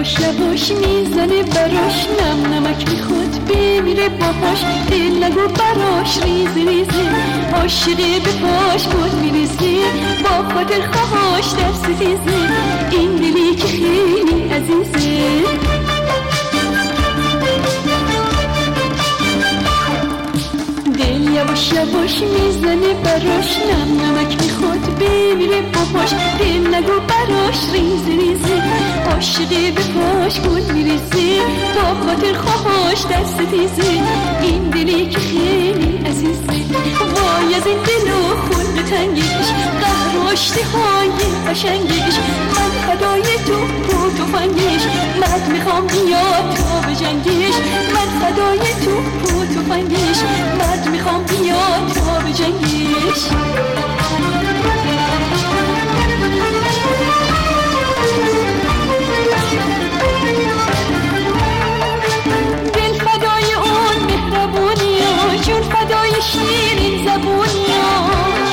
یواش یواش میزنه براش، نم نمک میخواد بمیره باهاش. دل نگو براش ریزه ریزه، عاشقه به پاش گل میریزه، با خاطر خواهاش در ستیزه، این دلی که خیلی عزیزه. دل یواش یواش میزنه براش، نم نمک میخواد بمیره باهاش. دل نگو براش ریزه ریزه، عاشقه به پاش گل میریزه، با خاطر خواهاش در ستیزه، این دلی که خیلی عزیزه. وای از این دل و خلق تنگش، قهر و اشتهای قشنگش، من فدای تو و تفنگش، مرد میخوام بیاد تا بجنگش، من فدای تو و تفنگش، مرد میخوام بیاد تا بجنگش. دل فدای اون مهربونیاش، جون فدای شیرین زبونیاش.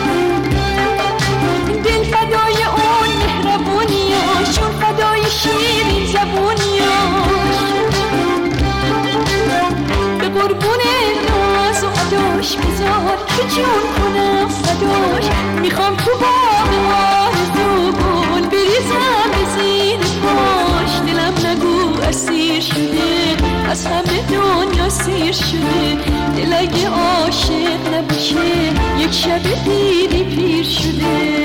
دل فدای اون مهربونیاش، جون فدای شیرین زبونیاش. به قربون ناز و عداش بذار که جون کنم فداش. میخوام تو باغ آرزو گل بریزم به زیر پاش. دلم نگو اسیر شده، از همه دنیا سیر شده، دل اگه عاشق نباشه یک شب دیری پیر شده.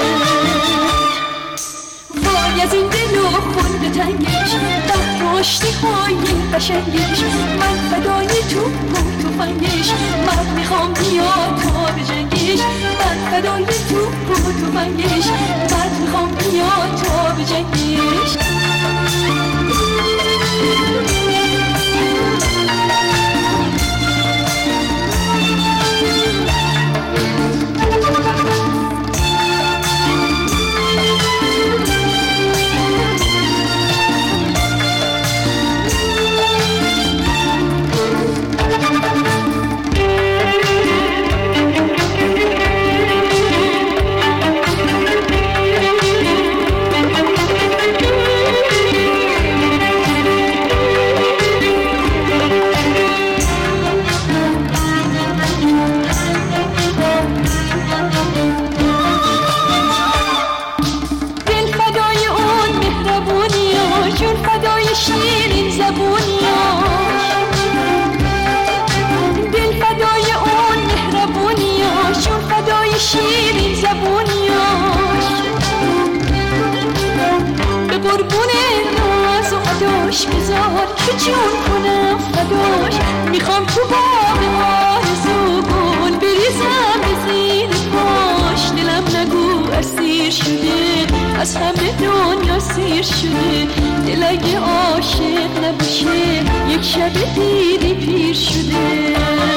وای از این دل و خلق تنگش، قهر و اشتهای قشنگش، من فدای تو و تفنگش، مرد میخوام بیاد تا بجنگش، من فدای تو و تفنگش، مرد میخوام بیاد تا بجنگش. شیرین زبونیاش، دل فدای اون مهربونیاش، جون فدای شیرین زبونیاش. به قربون ناز و عداش بذار که جون کنم فداش. میخوام تو باغ آرزو گل بریزم به زیر پاش. دلم نگو اسیر شده، از همه دنیا سیر شده، دل اگه عاشق نباشه یک شب دیری پیر شده.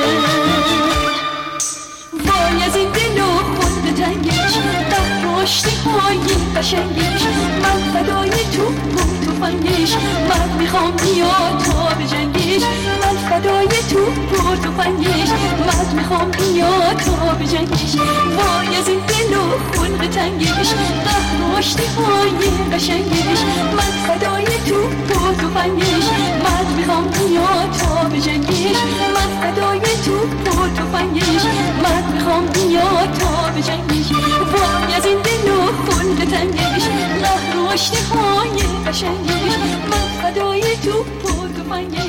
وای از این دل و خلق تنگش، قهر و اشتهای قشنگش، من فدای تو و تفنگش، مرد میخوام بیاد تا بجنگش، من فدای تو و تفنگش، مرد میخوام بیاد تا بجنگش. وای از این دل و خلق تنگش، قهر و اشتهای قشنگش، من فدای تو و تفنگش، مرد میخوام بیاد تا بجنگش، من فدای تو و تفنگش، مرد میخوام بیاد تا بجنگش. وای از این دل و خلق تنگش، قهر و اشتهای قشنگش، من فدای تو و تفنگش.